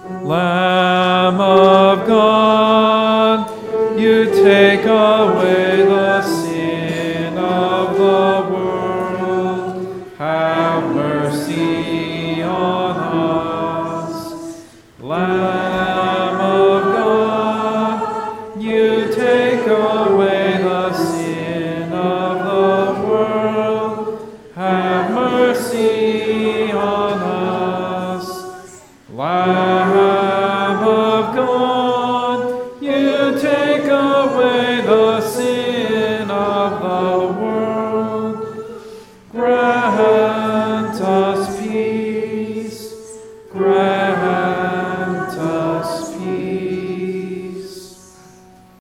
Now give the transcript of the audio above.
Lamb of God, you take away the sin of the world. Have mercy